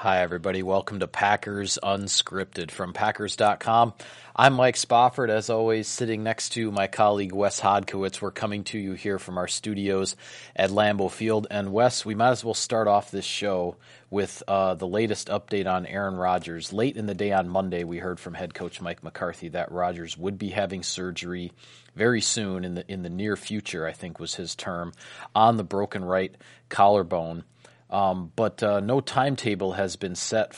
Hi, everybody. Welcome to Packers Unscripted from Packers.com. I'm Mike Spofford, as always, sitting next to my colleague Wes Hodkiewicz. We're coming to you here from our studios at Lambeau Field. And Wes, we might as well start off this show with the latest update on Aaron Rodgers. Late in the day on Monday, we heard from head coach Mike McCarthy that Rodgers would be having surgery very soon, in the near future, I think was his term, on the broken right collarbone. But no timetable has been set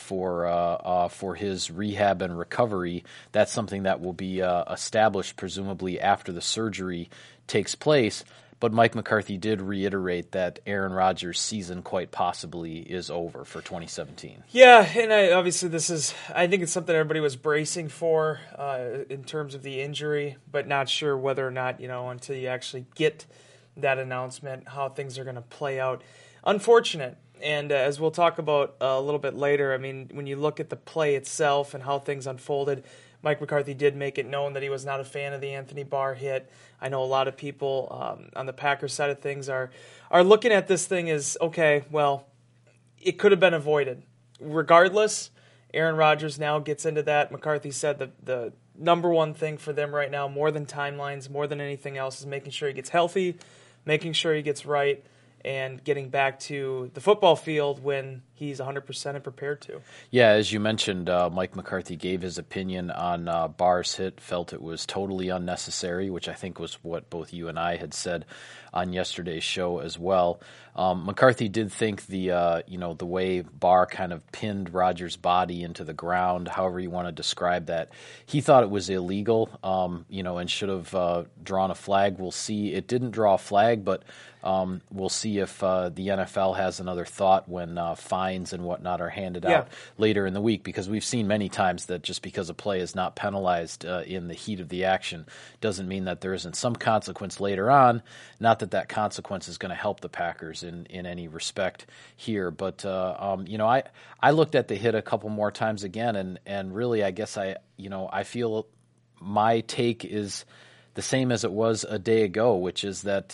for his rehab and recovery. That's something that will be established presumably after the surgery takes place. But Mike McCarthy did reiterate that Aaron Rodgers' season quite possibly is over for 2017. Yeah, and obviously I think it's something everybody was bracing for in terms of the injury, but not sure whether or not, until you actually get that announcement, how things are going to play out. Unfortunate. And as we'll talk about a little bit later, I mean, when you look at the play itself and how things unfolded, Mike McCarthy did make it known that he was not a fan of the Anthony Barr hit. I know a lot of people on the Packers side of things are looking at this thing as, okay, well, it could have been avoided. Regardless, Aaron Rodgers now gets into that. McCarthy said that the number one thing for them right now, more than timelines, more than anything else, is making sure he gets healthy, making sure he gets right, and getting back to the football field when he's 100% and prepared to. Yeah, as you mentioned, Mike McCarthy gave his opinion on Barr's hit, felt it was totally unnecessary, which I think was what both you and I had said on yesterday's show as well. McCarthy did think the way Barr kind of pinned Rodgers' body into the ground, however you want to describe that, he thought it was illegal, and should have drawn a flag. We'll see. It didn't draw a flag, but we'll see if the NFL has another thought when fines and whatnot are handed out later in the week, because we've seen many times that just because a play is not penalized in the heat of the action doesn't mean that there isn't some consequence later on. Not that consequence is going to help the Packers in any respect here, but I looked at the hit a couple more times again, and really I guess I feel my take is the same as it was a day ago, which is that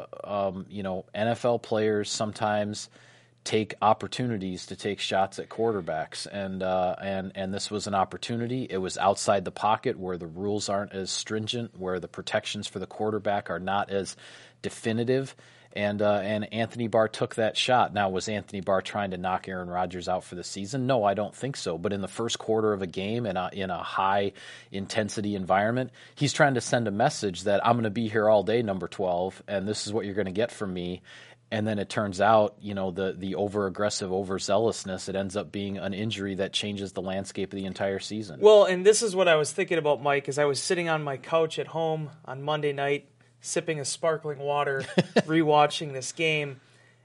NFL players sometimes take opportunities to take shots at quarterbacks, and this was an opportunity. It was outside the pocket where the rules aren't as stringent, where the protections for the quarterback are not as definitive. And Anthony Barr took that shot. Now, was Anthony Barr trying to knock Aaron Rodgers out for the season? No, I don't think so. But in the first quarter of a game, in a high-intensity environment, he's trying to send a message that I'm going to be here all day, number 12, and this is what you're going to get from me. And then it turns out, the over-aggressive, overzealousness, it ends up being an injury that changes the landscape of the entire season. Well, and this is what I was thinking about, Mike, as I was sitting on my couch at home on Monday night, sipping a sparkling water, rewatching this game.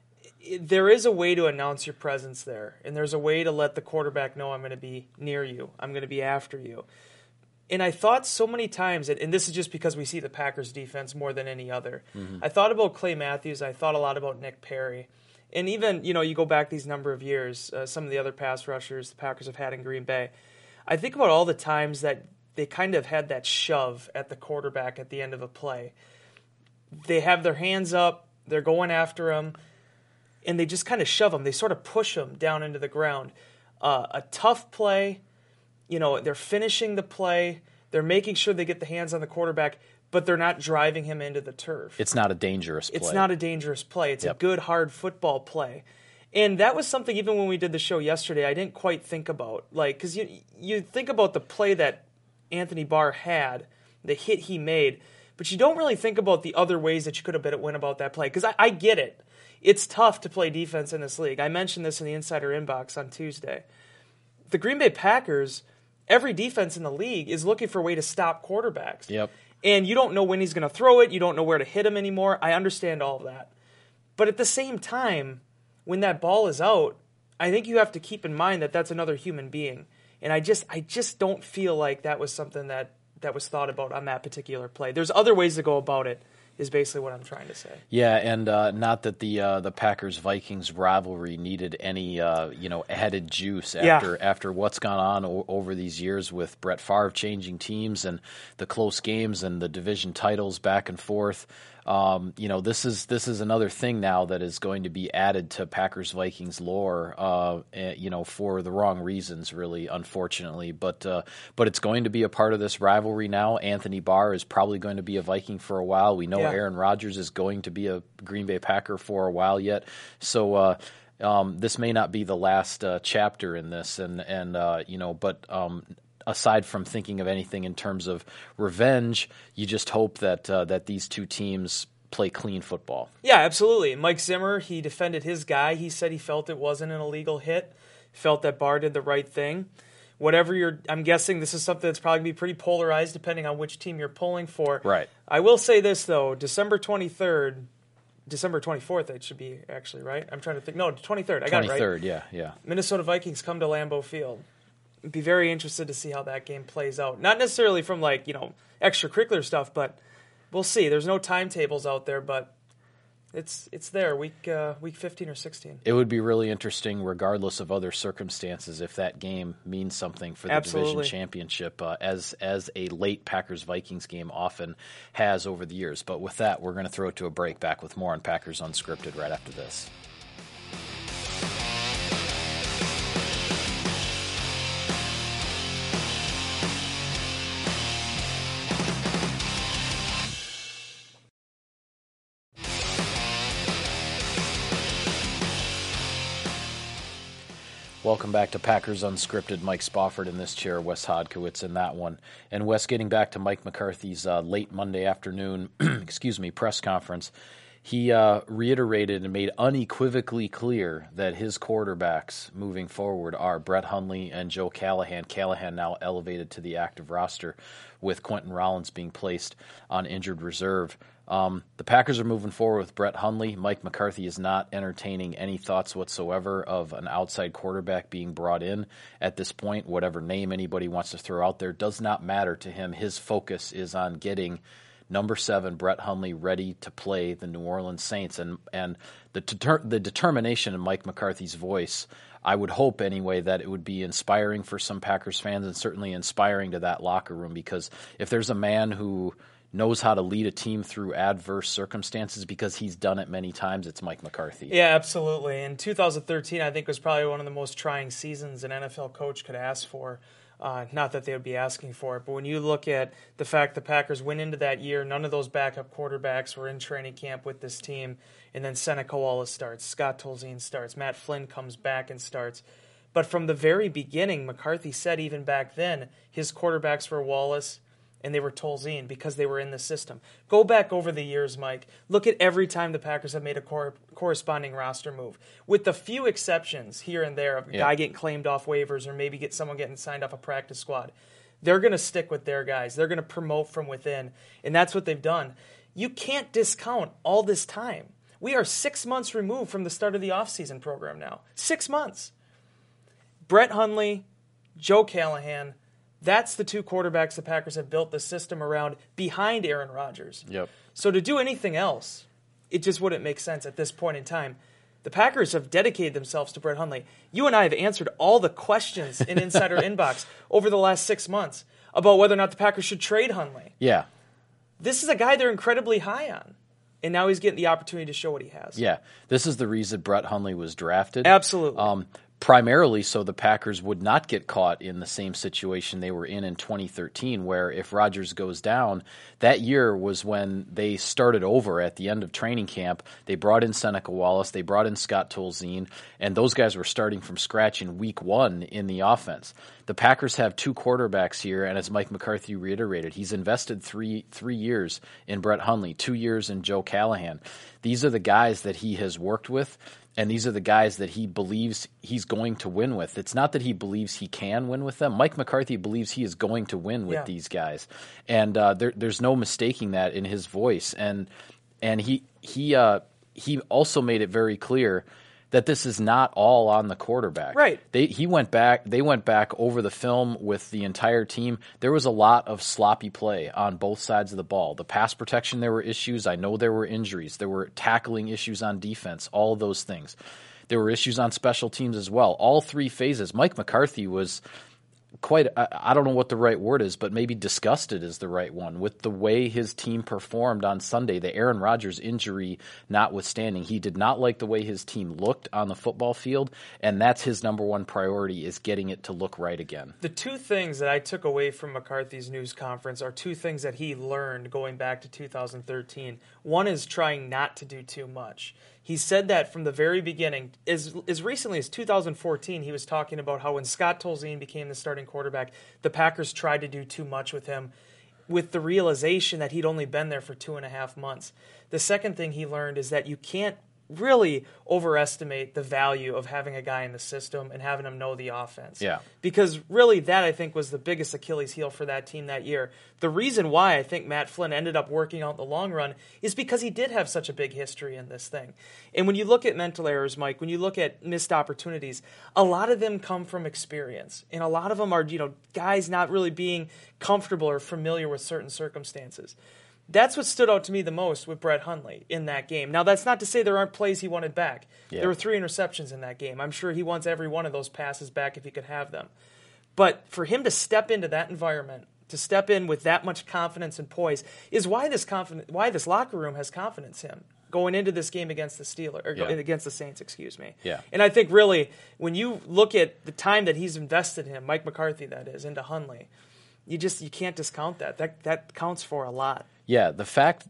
There is a way to announce your presence there, and there's a way to let the quarterback know I'm going to be near you, I'm going to be after you. And I thought so many times, and this is just because we see the Packers defense more than any other, I thought about Clay Matthews, I thought a lot about Nick Perry. And even, you go back these number of years, some of the other pass rushers the Packers have had in Green Bay. I think about all the times that they kind of had that shove at the quarterback at the end of a play. They have their hands up, they're going after him, and they just kind of shove him. They sort of push him down into the ground. A tough play, they're finishing the play, they're making sure they get the hands on the quarterback, but they're not driving him into the turf. It's not a dangerous play. It's not a dangerous play. It's a good, hard football play. And that was something, even when we did the show yesterday, I didn't quite think about. Because you think about the play that Anthony Barr had, the hit he made, but you don't really think about the other ways that you could have went about that play. Because I get it. It's tough to play defense in this league. I mentioned this in the Insider Inbox on Tuesday. The Green Bay Packers, every defense in the league is looking for a way to stop quarterbacks. Yep. And you don't know when he's going to throw it. You don't know where to hit him anymore. I understand all of that. But at the same time, when that ball is out, I think you have to keep in mind that that's another human being. And I just don't feel like that was something that was thought about on that particular play. There's other ways to go about it, is basically what I'm trying to say. Yeah, and not that the Packers-Vikings rivalry needed any added juice after what's gone on over these years with Brett Favre changing teams and the close games and the division titles back and forth. This is another thing now that is going to be added to Packers Vikings lore, for the wrong reasons, really, unfortunately. But it's going to be a part of this rivalry now. Anthony Barr is probably going to be a Viking for a while. We know Aaron Rodgers is going to be a Green Bay Packer for a while yet. So this may not be the last chapter in this, aside from thinking of anything in terms of revenge, you just hope that these two teams play clean football. Yeah, absolutely. Mike Zimmer, he defended his guy. He said he felt it wasn't an illegal hit, felt that Barr did the right thing. I'm guessing this is something that's probably going to be pretty polarized depending on which team you're pulling for. Right. I will say this, though. December 24th, it should be, actually, right? I'm trying to think. No, 23rd. I got it right. 23rd, yeah. Minnesota Vikings come to Lambeau Field. Be very interested to see how that game plays out. Not necessarily from extracurricular stuff, but we'll see. There's no timetables out there, but it's there week 15 or 16. It would be really interesting, regardless of other circumstances, if that game means something for the division championship, as a late Packers Vikings game often has over the years. But with that, we're going to throw it to a break. Back with more on Packers Unscripted right after this. Welcome back to Packers Unscripted. Mike Spofford in this chair, Wes Hodkiewicz in that one. And Wes, getting back to Mike McCarthy's late Monday afternoon press conference, he reiterated and made unequivocally clear that his quarterbacks moving forward are Brett Hundley and Joe Callahan. Callahan now elevated to the active roster, with Quentin Rollins being placed on injured reserve. The Packers are moving forward with Brett Hundley. Mike McCarthy is not entertaining any thoughts whatsoever of an outside quarterback being brought in at this point. Whatever name anybody wants to throw out there does not matter to him. His focus is on getting number 7, Brett Hundley, ready to play the New Orleans Saints. And the determination in Mike McCarthy's voice, I would hope anyway that it would be inspiring for some Packers fans, and certainly inspiring to that locker room, because if there's a man who knows how to lead a team through adverse circumstances, because he's done it many times, it's Mike McCarthy. Yeah, absolutely. And 2013, I think, was probably one of the most trying seasons an NFL coach could ask for. Not that they would be asking for it, but when you look at the fact the Packers went into that year, none of those backup quarterbacks were in training camp with this team, and then Seneca Wallace starts, Scott Tolzien starts, Matt Flynn comes back and starts. But from the very beginning, McCarthy said even back then, his quarterbacks were Wallace and they were Tolzien because they were in the system. Go back over the years, Mike. Look at every time the Packers have made a corresponding roster move. With the few exceptions here and there of a guy getting claimed off waivers or maybe someone getting signed off a practice squad, they're going to stick with their guys. They're going to promote from within, and that's what they've done. You can't discount all this time. We are 6 months removed from the start of the offseason program now. 6 months. Brett Hundley, Joe Callahan, that's the two quarterbacks the Packers have built the system around behind Aaron Rodgers. Yep. So to do anything else, it just wouldn't make sense at this point in time. The Packers have dedicated themselves to Brett Hundley. You and I have answered all the questions in Insider Inbox over the last 6 months about whether or not the Packers should trade Hundley. Yeah. This is a guy they're incredibly high on. And now he's getting the opportunity to show what he has. Yeah. This is the reason Brett Hundley was drafted. Absolutely. Primarily so the Packers would not get caught in the same situation they were in 2013, where if Rodgers goes down, that year was when they started over at the end of training camp. They brought in Seneca Wallace, they brought in Scott Tolzien, and those guys were starting from scratch in week 1 in the offense. The Packers have two quarterbacks here, and as Mike McCarthy reiterated, he's invested three years in Brett Hundley, 2 years in Joe Callahan. These are the guys that he has worked with, and these are the guys that he believes he's going to win with. It's not that he believes he can win with them. Mike McCarthy believes he is going to win with these guys, and there's no mistaking that in his voice. And he also made it very clear that this is not all on the quarterback. Right. They went back over the film with the entire team. There was a lot of sloppy play on both sides of the ball. The pass protection, there were issues. I know there were injuries. There were tackling issues on defense, all of those things. There were issues on special teams as well. All three phases. Mike McCarthy was I don't know what the right word is, but maybe disgusted is the right one with the way his team performed on Sunday. The Aaron Rodgers injury notwithstanding, he did not like the way his team looked on the football field, and that's his number one priority, is getting it to look right again. The two things that I took away from McCarthy's news conference are two things that he learned going back to 2013. One is trying not to do too much. He said that from the very beginning. As recently as 2014, he was talking about how when Scott Tolzien became the starting quarterback, the Packers tried to do too much with him, with the realization that he'd only been there for 2.5 months. The second thing he learned is that you can't really overestimate the value of having a guy in the system and having him know the offense. Yeah. Because really that, I think, was the biggest Achilles heel for that team that year. The reason why I think Matt Flynn ended up working out in the long run is because he did have such a big history in this thing. And when you look at mental errors, Mike, when you look at missed opportunities, a lot of them come from experience. And a lot of them are, guys not really being comfortable or familiar with certain circumstances. That's what stood out to me the most with Brett Hundley in that game. Now, that's not to say there aren't plays he wanted back. Yeah. There were 3 interceptions in that game. I'm sure he wants every one of those passes back if he could have them. But for him to step into that environment, to step in with that much confidence and poise, is why this locker room has confidence in him going into this game against the against the Saints, excuse me. Yeah. And I think really, when you look at the time that he's invested in him, Mike McCarthy that is, into Hundley, you can't discount that. That counts for a lot. Yeah, the fact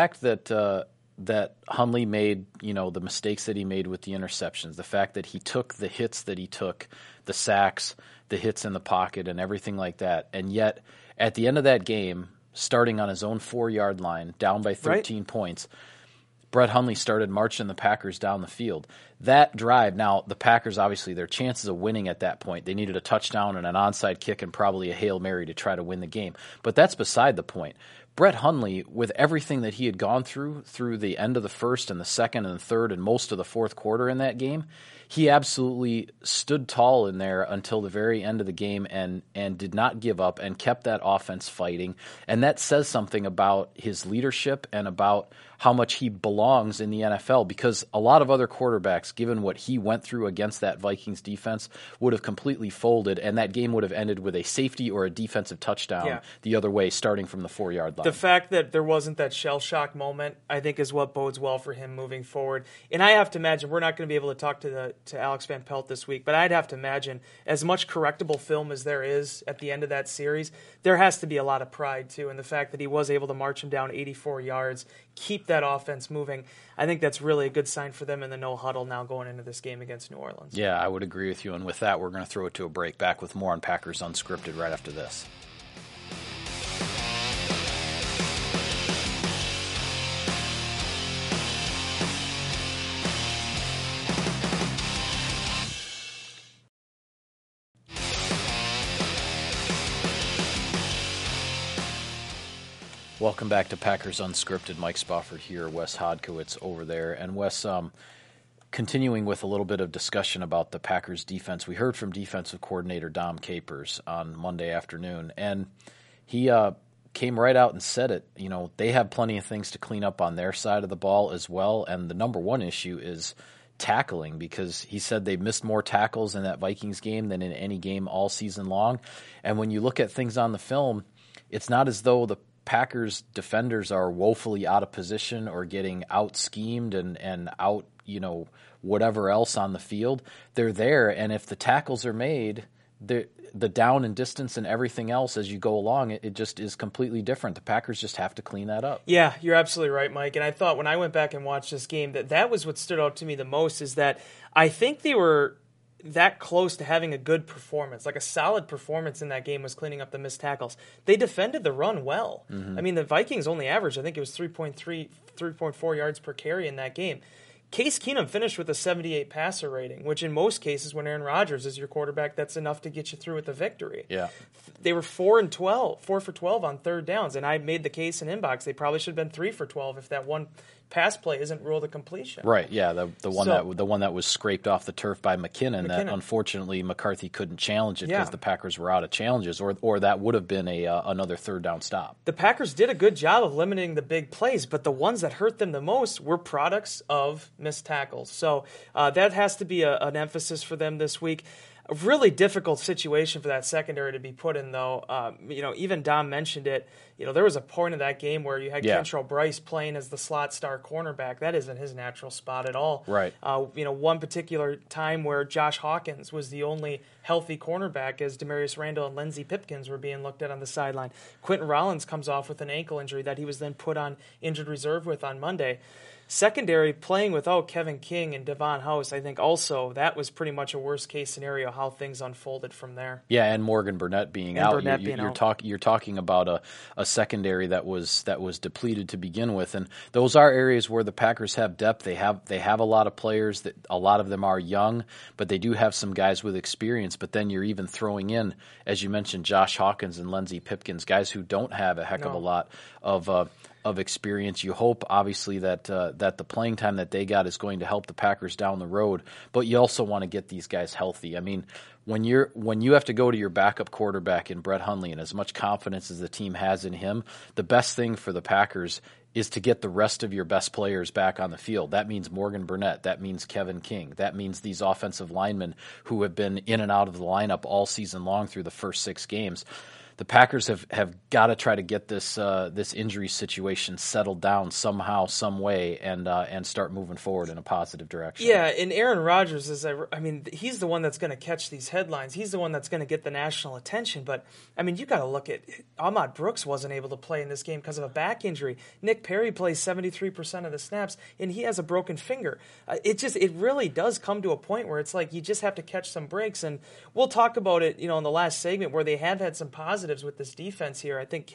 that that Hundley made, the mistakes that he made with the interceptions, the fact that he took the hits that he took, the sacks, the hits in the pocket, and everything like that, and yet at the end of that game, starting on his own 4-yard line, down by 13 points, Brett Hundley started marching the Packers down the field. That drive, now the Packers, obviously, their chances of winning at that point, they needed a touchdown and an onside kick and probably a Hail Mary to try to win the game. But that's beside the point. Brett Hundley, with everything that he had gone through the end of the first and the second and the third and most of the fourth quarter in that game, he absolutely stood tall in there until the very end of the game and did not give up and kept that offense fighting. And that says something about his leadership and about how much he belongs in the NFL, because a lot of other quarterbacks, given what he went through against that Vikings defense, would have completely folded, and that game would have ended with a safety or a defensive touchdown the other way, starting from the 4-yard line. The fact that there wasn't that shell shock moment, I think, is what bodes well for him moving forward. And I have to imagine, we're not going to be able to talk to Alex Van Pelt this week, but I'd have to imagine, as much correctable film as there is at the end of that series, there has to be a lot of pride too in the fact that he was able to march him down 84 yards, keep that offense moving. I think that's really a good sign for them in the no huddle now going into this game against New Orleans. Yeah, I would agree with you. And with that, we're going to throw it to a break. Back with more on Packers Unscripted right after this. Welcome back to Packers Unscripted. Mike Spofford here, Wes Hodkiewicz over there. And Wes, continuing with a little bit of discussion about the Packers defense, we heard from defensive coordinator Dom Capers on Monday afternoon, and he came right out and said it. They have plenty of things to clean up on their side of the ball as well, and the number one issue is tackling, because he said they missed more tackles in that Vikings game than in any game all season long. And when you look at things on the film, it's not as though the Packers defenders are woefully out of position or getting out-schemed and out, whatever else on the field. They're there, and if the tackles are made, the down and distance and everything else as you go along, it just is completely different. The Packers just have to clean that up. Yeah, you're absolutely right, Mike. And I thought when I went back and watched this game that was what stood out to me the most, is that I think they were that close to having a good performance, like a solid performance in that game, was cleaning up the missed tackles. They defended the run well. Mm-hmm. I mean, the Vikings only averaged, I think it was 3.4 yards per carry in that game. Case Keenum finished with a 78 passer rating, which in most cases when Aaron Rodgers is your quarterback, that's enough to get you through with a victory. Yeah. They were 4 for 12 on third downs, and I made the case in Inbox. They probably should have been 3 for 12 if that one pass play isn't ruled a completion. Right, yeah, the one that was scraped off the turf by McKinnon. That unfortunately McCarthy couldn't challenge it because the Packers were out of challenges, or that would have been another third down stop. The Packers did a good job of limiting the big plays, but the ones that hurt them the most were products of missed tackles. So that has to be an emphasis for them this week. A really difficult situation for that secondary to be put in, though. Even Dom mentioned it. There was a point in that game where you had Kentrell Bryce playing as the slot star cornerback. That isn't his natural spot at all. Right. One particular time where Josh Hawkins was the only healthy cornerback as Demarius Randall and Lindsey Pipkins were being looked at on the sideline. Quentin Rollins comes off with an ankle injury that he was then put on injured reserve with on Monday. Secondary, playing without Kevin King and Devon House, I think also that was pretty much a worst-case scenario how things unfolded from there. Yeah, and Morgan Burnett being out. You're talking about a secondary that was depleted to begin with, and those are areas where the Packers have depth. They have a lot of players that a lot of them are young, but they do have some guys with experience. But then you're even throwing in, as you mentioned, Josh Hawkins and Lindsey Pipkins, guys who don't have a heck of a lot of experience. You hope, obviously, that the playing time that they got is going to help the Packers down the road, but you also want to get these guys healthy. I mean, when you have to go to your backup quarterback in Brett Hundley, and as much confidence as the team has in him, the best thing for the Packers is to get the rest of your best players back on the field. That means Morgan Burnett. That means Kevin King. That means these offensive linemen who have been in and out of the lineup all season long through the first 6 games. The Packers have got to try to get this injury situation settled down somehow, some way, and start moving forward in a positive direction. Yeah, and Aaron Rodgers he's the one that's going to catch these headlines. He's the one that's going to get the national attention. But you got to look at Ahmad Brooks wasn't able to play in this game because of a back injury. Nick Perry plays 73% of the snaps, and he has a broken finger. It really does come to a point where it's like you just have to catch some breaks. And we'll talk about it, in the last segment where they have had some positives with this defense here. I think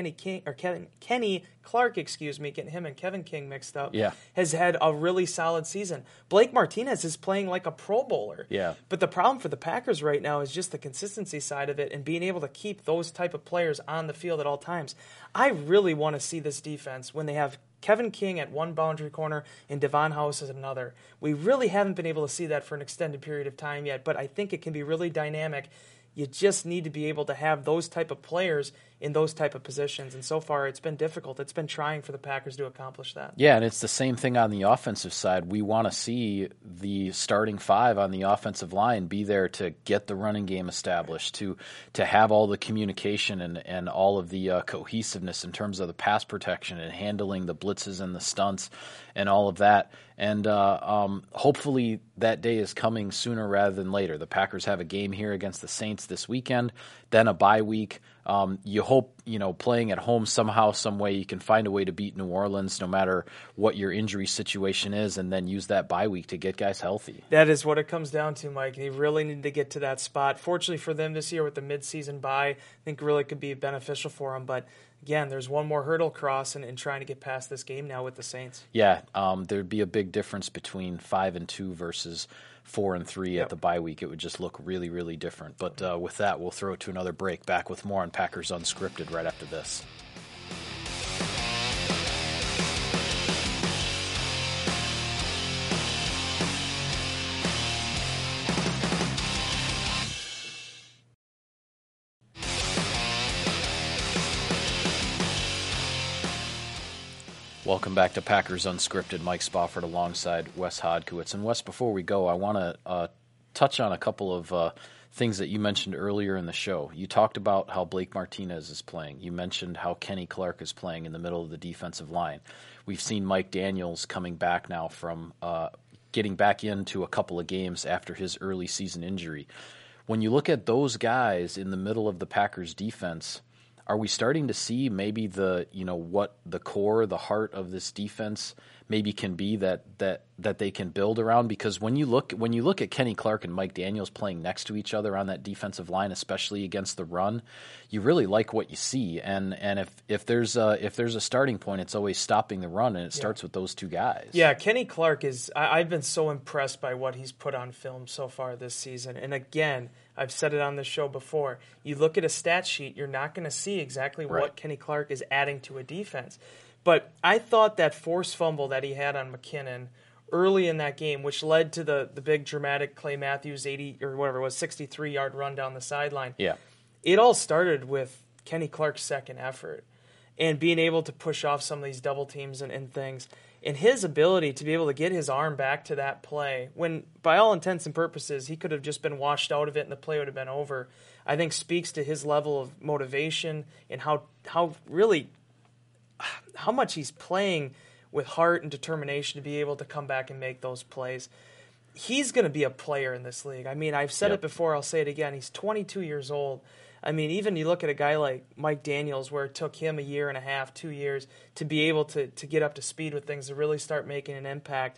Kenny Clark, getting him and Kevin King mixed up, has had a really solid season. Blake Martinez is playing like a Pro Bowler. Yeah. But the problem for the Packers right now is just the consistency side of it and being able to keep those type of players on the field at all times. I really want to see this defense when they have Kevin King at one boundary corner and Devon House as another. We really haven't been able to see that for an extended period of time yet, but I think it can be really dynamic. You just need to be able to have those type of players in those type of positions. And so far, it's been difficult. It's been trying for the Packers to accomplish that. Yeah, and it's the same thing on the offensive side. We want to see the starting 5 on the offensive line be there to get the running game established, to have all the communication and all of the cohesiveness in terms of the pass protection and handling the blitzes and the stunts and all of that. And hopefully that day is coming sooner rather than later. The Packers have a game here against the Saints this weekend, then a bye week. You hope, playing at home somehow, some way, you can find a way to beat New Orleans no matter what your injury situation is, and then use that bye week to get guys healthy. That is what it comes down to, Mike. They really need to get to that spot. Fortunately for them this year with the midseason bye, I think really could be beneficial for them. But again, there's one more hurdle cross in trying to get past this game now with the Saints. Yeah, there'd be a big difference between 5-2 versus 4-3 at the bye week. It would just look really, really different. But with that, we'll throw it to another break. Back with more on Packers Unscripted right after this. Welcome back to Packers Unscripted. Mike Spofford alongside Wes Hodkiewicz. And Wes, before we go, I want to touch on a couple of things that you mentioned earlier in the show. You talked about how Blake Martinez is playing. You mentioned how Kenny Clark is playing in the middle of the defensive line. We've seen Mike Daniels coming back now from getting back into a couple of games after his early season injury. When you look at those guys in the middle of the Packers defense, are we starting to see maybe what the core, the heart of this defense maybe can be that they can build around? Because when you look at Kenny Clark and Mike Daniels playing next to each other on that defensive line, especially against the run, you really like what you see. And if there's a starting point, it's always stopping the run, and it starts with those two guys. Yeah, Kenny Clark I've been so impressed by what he's put on film so far this season. And again, I've said it on the show before. You look at a stat sheet, you're not going to see exactly what Kenny Clark is adding to a defense. But I thought that forced fumble that he had on McKinnon early in that game, which led to the big dramatic Clay Matthews 63-yard run down the sideline. Yeah. It all started with Kenny Clark's second effort and being able to push off some of these double teams and things. And his ability to be able to get his arm back to that play, when by all intents and purposes he could have just been washed out of it and the play would have been over, I think speaks to his level of motivation and how much he's playing with heart and determination to be able to come back and make those plays. He's going to be a player in this league. I mean, I've said it before, I'll say it again. He's 22 years old. I mean, even you look at a guy like Mike Daniels, where it took him 1.5 years, 2 years to be able to get up to speed with things, to really start making an impact.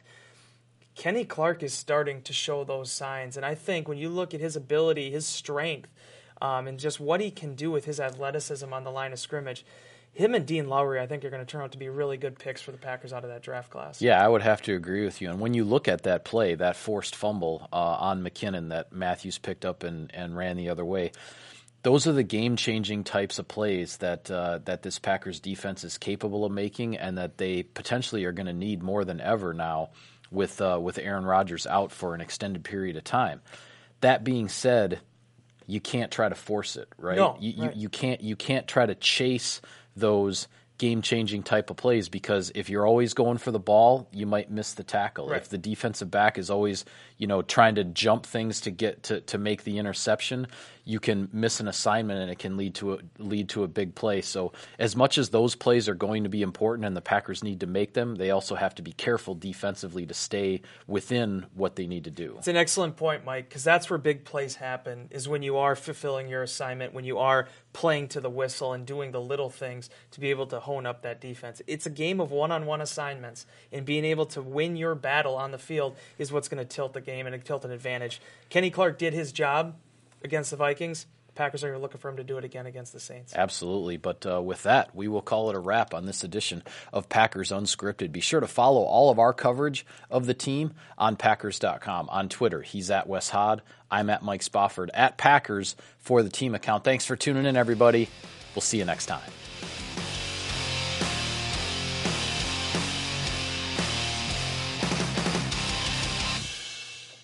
Kenny Clark is starting to show those signs. And I think when you look at his ability, his strength, and just what he can do with his athleticism on the line of scrimmage, him and Dean Lowry, I think, are going to turn out to be really good picks for the Packers out of that draft class. Yeah, I would have to agree with you. And when you look at that play, that forced fumble on McKinnon that Matthews picked up and ran the other way, those are the game-changing types of plays that this Packers defense is capable of making, and that they potentially are going to need more than ever now with Aaron Rodgers out for an extended period of time. That being said, you can't try to force it, right? No, you can't try to chase those game-changing type of plays, because if you're always going for the ball, you might miss the tackle. Right. If the defensive back is always, trying to jump things to get to make the interception, you can miss an assignment and it can lead to a big play. So as much as those plays are going to be important and the Packers need to make them, they also have to be careful defensively to stay within what they need to do. It's an excellent point, Mike, because that's where big plays happen, is when you are fulfilling your assignment, when you are playing to the whistle and doing the little things to be able to hone up that defense. It's a game of one-on-one assignments, and being able to win your battle on the field is what's going to tilt the game and tilt an advantage. Kenny Clark did his job against the Vikings. The Packers are looking for him to do it again against the Saints. Absolutely. But with that, we will call it a wrap on this edition of Packers Unscripted. Be sure to follow all of our coverage of the team on Packers.com. On Twitter, he's at Wes Hod. I'm at Mike Spofford at Packers for the team account. Thanks for tuning in, everybody. We'll see you next time.